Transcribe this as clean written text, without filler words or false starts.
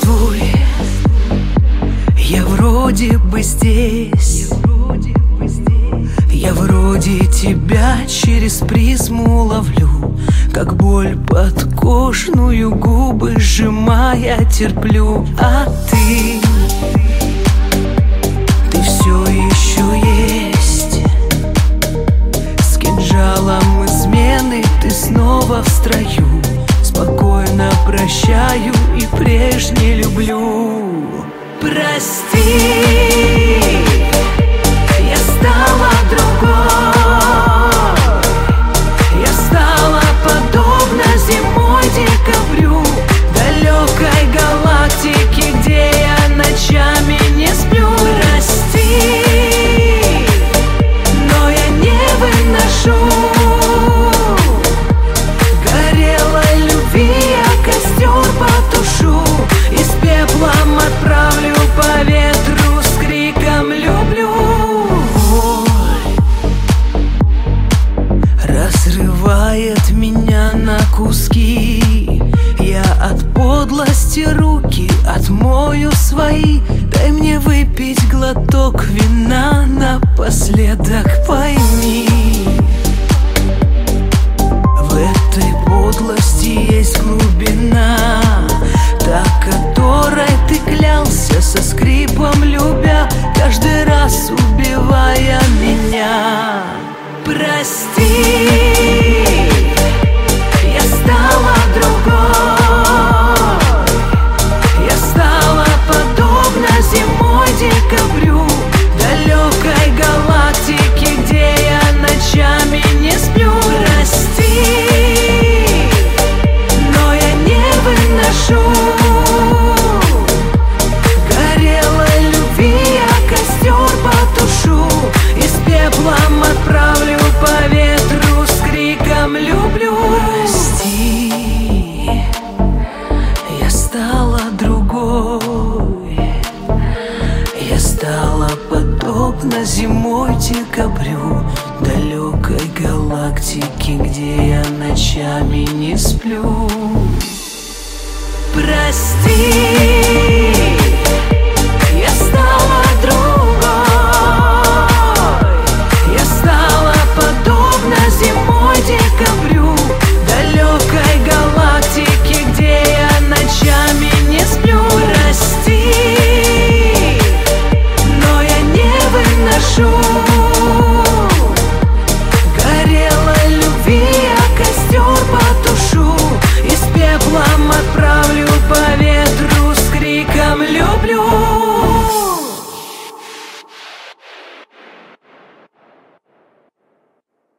Здравствуй, я вроде бы здесь. Я вроде тебя через призму ловлю, как боль подкожную, губы сжимая терплю. А ты все еще есть. С кинжалом измены ты снова в строю. Спокойно прощаю и прежне люблю. Прости, я стала другой. Я стала подобна зимой декабрю, далекой галактике, где я ночами не сплю. Прости, но я не выношу горелой любви, я костер потушу и с пеплом отправлю по ветру с криком люблю. Разрывает меня на куски. Я от подлости руки отмою свои. Дай мне выпить глоток вина напоследок, пойми. В этой подлости есть глубина, та, которой ты клялся со скрипом любя, каждый раз убивая меня. Прости, я стала другой. Я стала подобна зимой декабрю, далекой галактике, где я ночами не сплю. Прости, но я не выношу горелой любви, я костер потушу и с пеплом отправлю по ветру с криком люблю. Прости, я стала другой. Я стала подобна зимой декабрю, далекой галактике, где я ночами не сплю. Прости.